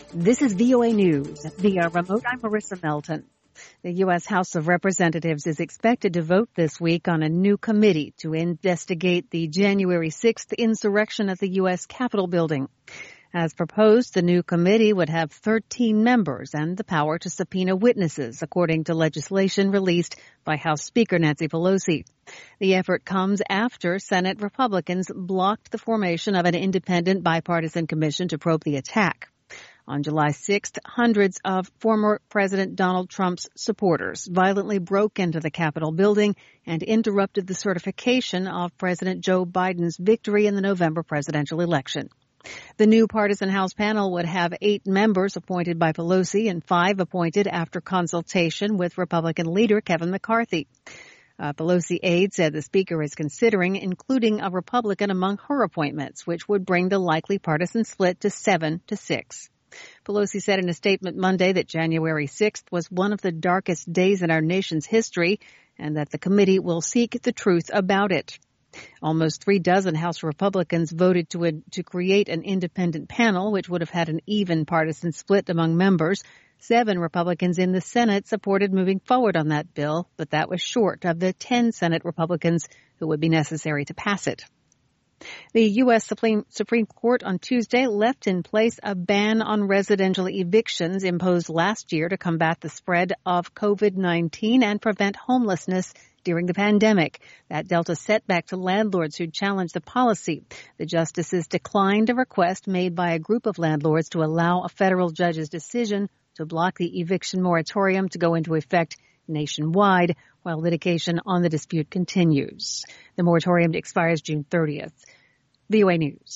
This is VOA News. Via remote, I'm Marissa Melton. The U.S. House of Representatives is expected to vote this week on a new committee to investigate the January 6th insurrection at the U.S. Capitol building. As proposed, the new committee would have 13 members and the power to subpoena witnesses, according to legislation released by House Speaker Nancy Pelosi. The effort comes after Senate Republicans blocked the formation of an independent bipartisan commission to probe the attack. On July 6th, hundreds of former President Donald Trump's supporters violently broke into the Capitol building and interrupted the certification of President Joe Biden's victory in the November presidential election. The new partisan House panel would have 8 members appointed by Pelosi and 5 appointed after consultation with Republican leader Kevin McCarthy. Pelosi aide said the speaker is considering including a Republican among her appointments, which would bring the likely partisan split to 7-6. Pelosi said in a statement Monday that January 6th was one of the darkest days in our nation's history and that the committee will seek the truth about it. Almost 36 House Republicans voted to create an independent panel, which would have had an even partisan split among members. 7 Republicans in the Senate supported moving forward on that bill, but that was short of the 10 Senate Republicans who would be necessary to pass it. The U.S. Supreme Court on Tuesday left in place a ban on residential evictions imposed last year to combat the spread of COVID-19 and prevent homelessness during the pandemic. That dealt a setback to landlords who challenged the policy. The justices declined a request made by a group of landlords to allow a federal judge's decision to block the eviction moratorium to go into effect nationwide while litigation on the dispute continues. The moratorium expires June 30th. VOA News.